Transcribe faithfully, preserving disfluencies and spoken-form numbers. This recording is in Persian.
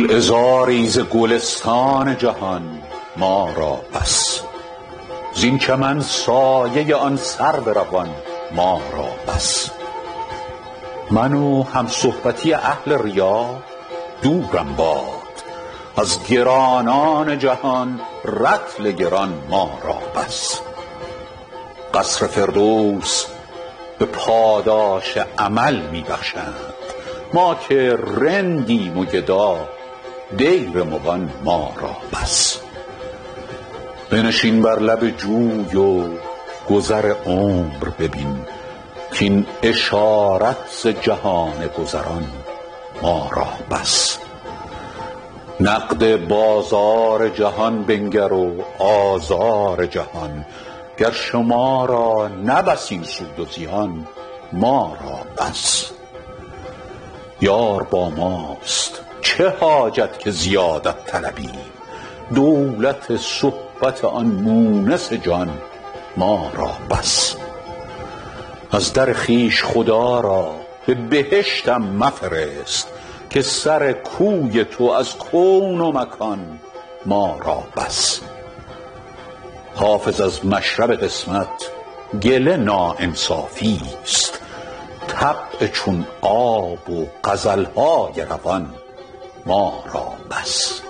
گلعذاری ز گلستان جهان ما را بس، زین چمن سایه آن سرو روان ما را بس. من و همصحبتی اهل ریا دورم باد، از گرانان جهان رطل گران ما را بس. قصر فردوس به پاداش عمل می بخشند، ما که رندیم و گدا دیر مغان ما را بس. بنشین بر لب جوی و گذر عمر ببین، کاین اشارت ز جهان گذران ما را بس. نقد بازار جهان بنگر و آزار جهان، گر شما را نه بسی سود و زیان ما را بس. یار با ماست چه حاجت که زیادت طلبیم، دولت صحبت آن مونس جان ما را بس. از در خویش خدا را به بهشتم مفرست، که سر کوی تو از کون و مکان ما را بس. حافظ از مشرب قسمت گله ناانصافی است، طبع چون آب و غزلهای روان ما را بس.